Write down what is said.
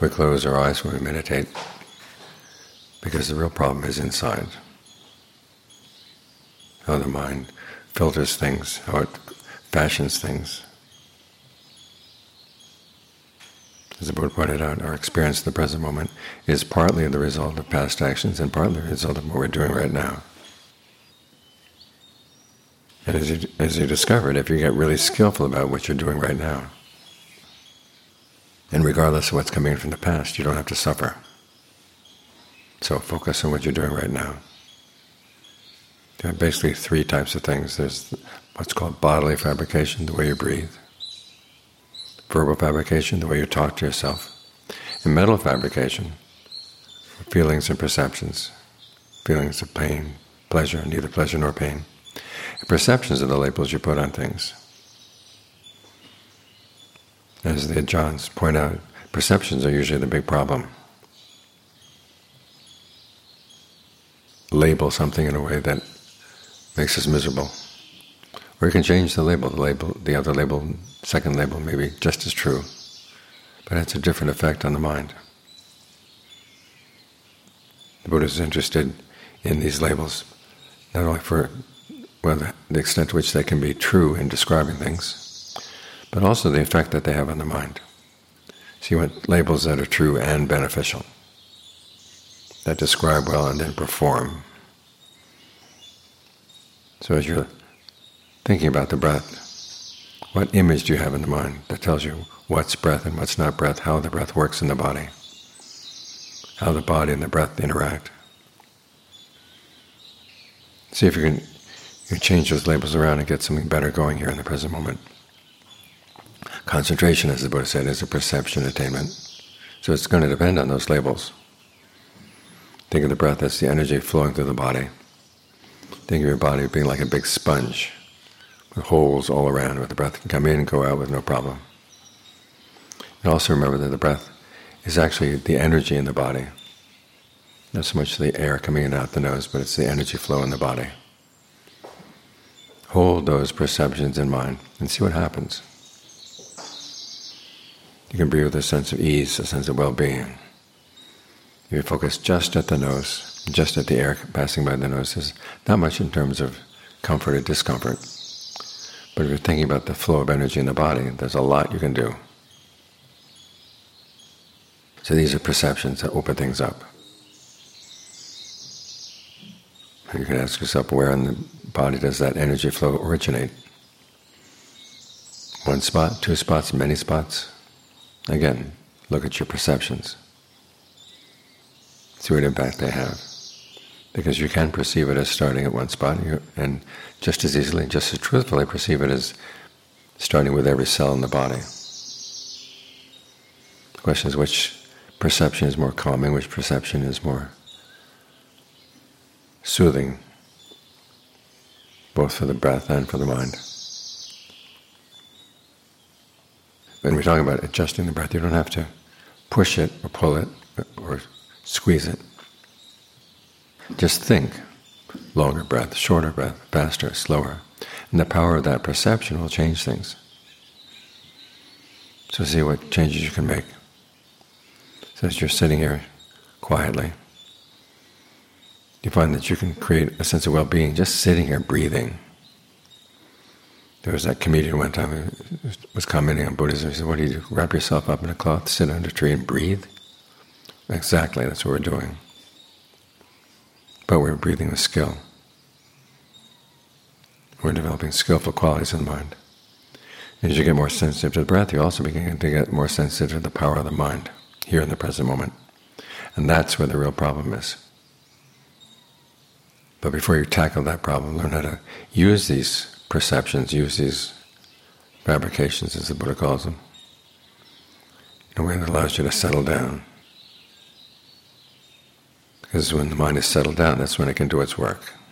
We close our eyes when we meditate because the real problem is inside. How the mind filters things, how it fashions things. As the Buddha pointed out, our experience in the present moment is partly the result of past actions and partly the result of what we're doing right now. And as you discovered, if you get really skillful about what you're doing right now, and regardless of what's coming from the past, you don't have to suffer. So focus on what you're doing right now. There are basically three types of things. There's what's called bodily fabrication, the way you breathe; verbal fabrication, the way you talk to yourself; and mental fabrication, feelings and perceptions, feelings of pain, pleasure, neither pleasure nor pain. And perceptions are the labels you put on things. As the Ajahns point out, perceptions are usually the big problem. Label something in a way that makes us miserable. Or you can change the label. The other label, second label, may be just as true, but it's a different effect on the mind. The Buddha is interested in these labels, not only for the extent to which they can be true in describing things, but also the effect that they have on the mind. So you want labels that are true and beneficial, that describe well and then perform. So as you're thinking about the breath, what image do you have in the mind that tells you what's breath and what's not breath, how the breath works in the body, how the body and the breath interact? See if you can change those labels around and get something better going here in the present moment. Concentration, as the Buddha said, is a perception attainment. So it's going to depend on those labels. Think of the breath as the energy flowing through the body. Think of your body being like a big sponge with holes all around where the breath can come in and go out with no problem. And also remember that the breath is actually the energy in the body. Not so much the air coming in and out the nose, but it's the energy flow in the body. Hold those perceptions in mind and see what happens. You can breathe with a sense of ease, a sense of well-being. If you focus just at the nose, just at the air passing by the nose, there's not much in terms of comfort or discomfort. But if you're thinking about the flow of energy in the body, there's a lot you can do. So these are perceptions that open things up. And you can ask yourself, where in the body does that energy flow originate? One spot, two spots, many spots? Again, look at your perceptions. See what impact they have. Because you can perceive it as starting at one spot, and just as easily, just as truthfully perceive it as starting with every cell in the body. The question is, which perception is more calming, which perception is more soothing, both for the breath and for the mind. When we're talking about adjusting the breath, you don't have to push it or pull it or squeeze it. Just think. Longer breath, shorter breath, faster, slower. And the power of that perception will change things. So see what changes you can make. So as you're sitting here quietly, you find that you can create a sense of well-being just sitting here breathing. There was that comedian one time who was commenting on Buddhism. He said, what do you do? Wrap yourself up in a cloth, sit under a tree and breathe? Exactly, that's what we're doing. But we're breathing with skill. We're developing skillful qualities in the mind. As you get more sensitive to the breath, you also begin to get more sensitive to the power of the mind here in the present moment. And that's where the real problem is. But before you tackle that problem, learn how to use these perceptions, use these fabrications, as the Buddha calls them, in a way that allows you to settle down. Because when the mind is settled down, that's when it can do its work.